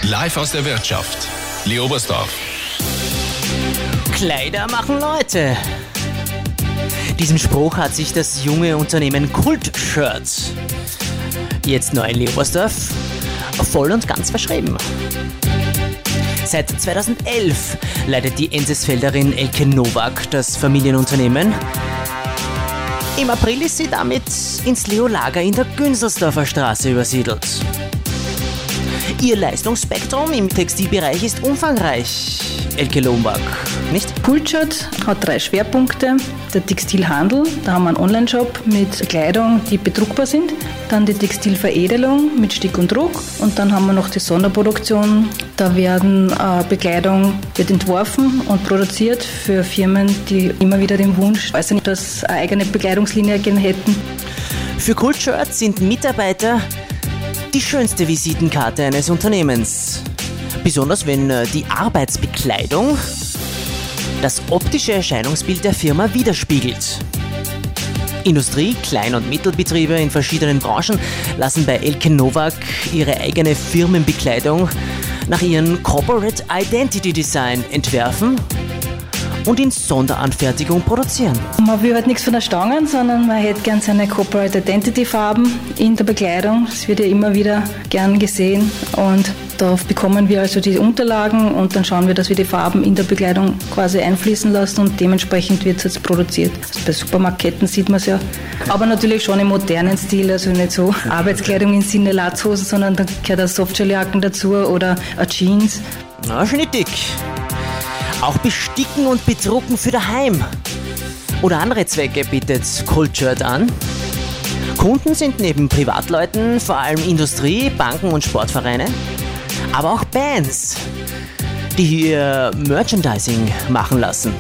Live aus der Wirtschaft. Lee Oberstdorf. Kleider machen Leute. Diesem Spruch hat sich das junge Unternehmen Kult-Shirts, jetzt neu in Lee Oberstdorf, voll und ganz verschrieben. Seit 2011 leitet die Enzesfelderin Elke Nowak das Familienunternehmen. Im April ist sie damit ins Leo-Lager in der Günzelsdorfer Straße übersiedelt. Ihr Leistungsspektrum im Textilbereich ist umfangreich. Elke Nowak, nicht? Kult-Shirt hat 3 Schwerpunkte. Der Textilhandel, da haben wir einen Online-Shop mit Kleidung, die bedruckbar sind. Dann die Textilveredelung mit Stick und Druck. Und dann haben wir noch die Sonderproduktion. Da Bekleidung wird entworfen und produziert für Firmen, die immer wieder den Wunsch äußern, dass eine eigene Bekleidungslinie gerne hätten. Für Kult-Shirts sind Mitarbeiter die schönste Visitenkarte eines Unternehmens. Besonders wenn die Arbeitsbekleidung das optische Erscheinungsbild der Firma widerspiegelt. Industrie-, Klein- und Mittelbetriebe in verschiedenen Branchen lassen bei Elke Nowak ihre eigene Firmenbekleidung nach ihrem Corporate Identity Design entwerfen und in Sonderanfertigung produzieren. Man will halt nichts von der Stange, sondern man hätte gern seine Corporate Identity Farben in der Bekleidung. Das wird ja immer wieder gern gesehen und da bekommen wir also die Unterlagen und dann schauen wir, dass wir die Farben in der Bekleidung quasi einfließen lassen und dementsprechend wird es jetzt produziert. Also bei Supermarktketten sieht man es ja, aber natürlich schon im modernen Stil, also nicht so Arbeitskleidung im Sinne Latzhosen, sondern da gehört auch Softshelljacken dazu oder eine Jeans. Na, schnittig. Auch Besticken und Bedrucken für daheim oder andere Zwecke bietet Kult-Shirt an. Kunden sind neben Privatleuten vor allem Industrie, Banken und Sportvereine, aber auch Bands, die hier Merchandising machen lassen.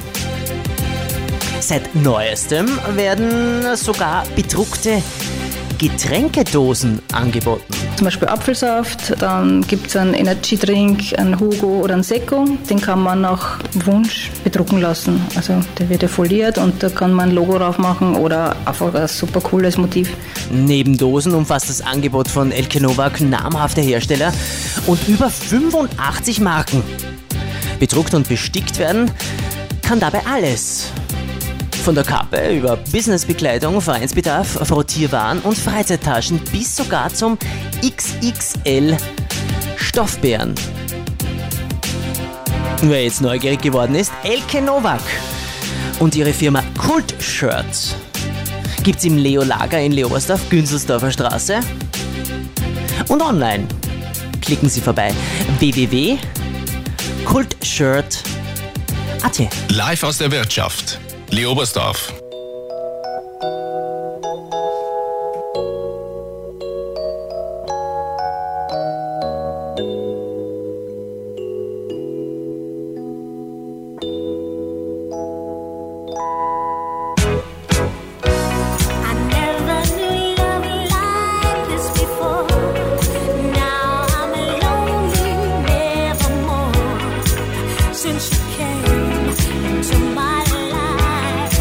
Seit neuestem werden sogar bedruckte Getränkedosen angeboten. Zum Beispiel Apfelsaft, dann gibt es einen Energy-Drink, einen Hugo oder einen Sekko. Den kann man nach Wunsch bedrucken lassen. Also der wird ja foliert und da kann man ein Logo drauf machen oder einfach ein super cooles Motiv. Neben Dosen umfasst das Angebot von Elke Nowak namhafte Hersteller und über 85 Marken. Bedruckt und bestickt werden kann dabei alles. Von der Kappe über Businessbekleidung, Vereinsbedarf, Frottierwaren und Freizeittaschen bis sogar zum XXL Stoffbären. Wer jetzt neugierig geworden ist, Elke Nowak und ihre Firma Kult-Shirts gibt's im Leo-Lager in Lee Oberstdorf, Günzelsdorfer Straße und online. Klicken Sie vorbei www.kultshirt.at. Live aus der Wirtschaft. Lee Oberstdorf. Since you came into my life,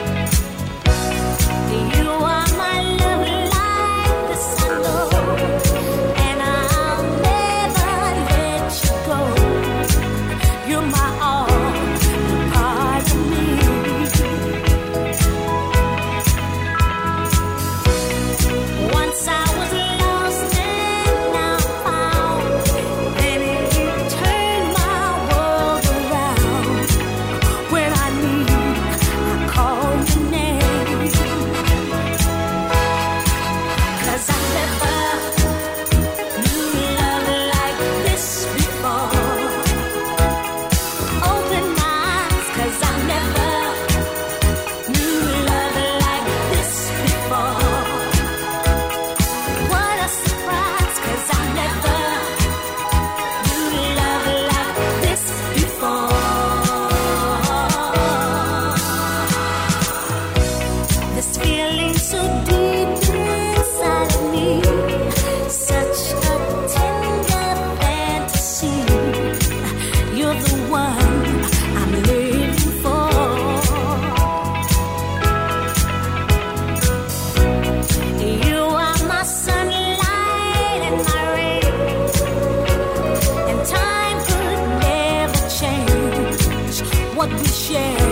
you are my love like the sun. share.